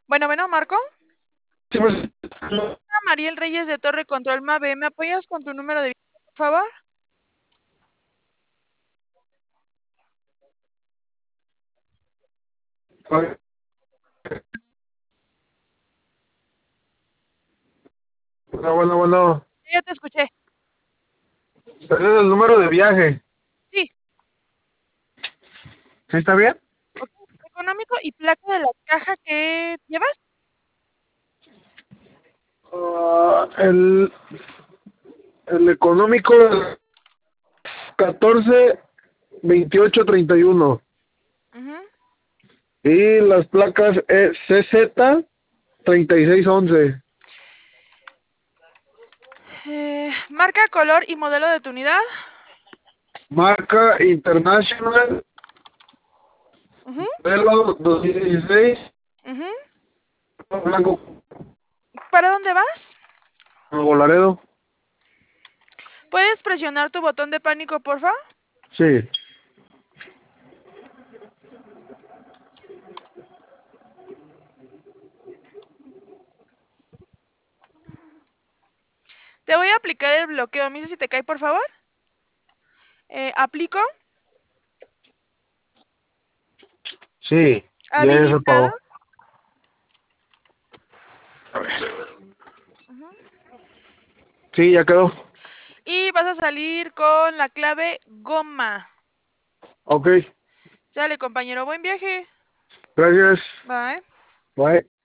Bueno, Marco. Sí, pues, Mariel Reyes de Torre Control Mave, ¿me apoyas con tu número de vida, por favor? bueno. Ya te escuché. Ese es el número de viaje. Sí, ¿Sí está bien? ok. Económico y placa de la caja que llevas. El económico 142831. Ujú. Y las placas CZ 3611. Marca, color y modelo de tu unidad. Marca International, Ujú, modelo 2016, ujú. blanco, ¿Para dónde vas? Nuevo Laredo. ¿Puedes presionar tu botón de pánico, porfa? Sí. Te voy a aplicar el bloqueo. ¿Me dices si te cae, por favor? Aplico. Sí, ya se Habilitado. pagó. A ver. Ujú. Sí, ya quedó. Y vas a salir con la clave goma. Ok, Sale, compañero. Buen viaje. gracias. Bye. Bye.